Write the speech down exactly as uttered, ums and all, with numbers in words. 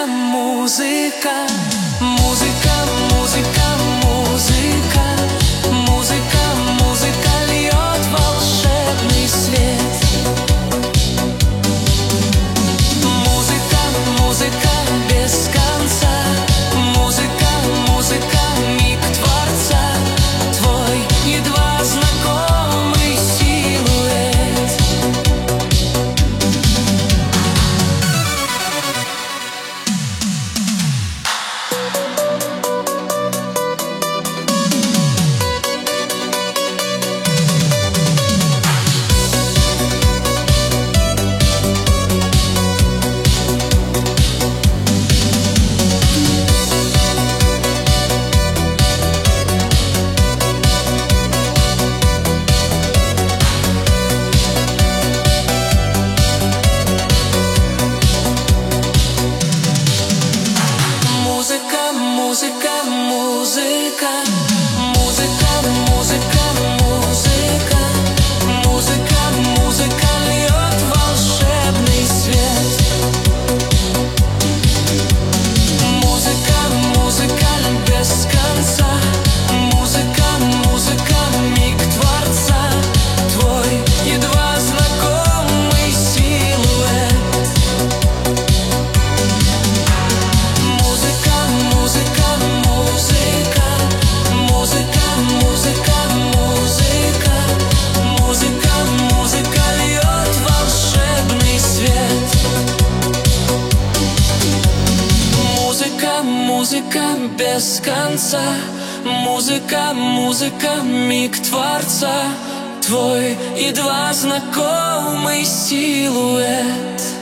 музыка, музыка, музыка, музыка, музыка, музыка льет волшебный свет. Музыка, музыка без конца, музыка, музыка миг Творца, твой едва знакомый силуэт. Музыка, музыка, музыка, музыка, музыка, музыка, музыка, музыка льет волшебный свет. Музыка, музыка без конца, музыка, музыка миг Творца, твой едва знакомый силуэт. Музыка, музыка, музыка, музыка, музыка, музыка, музыка льет волшебный свет. Музыка, музыка без конца, музыка, музыка миг Творца, твой едва знакомый силуэт.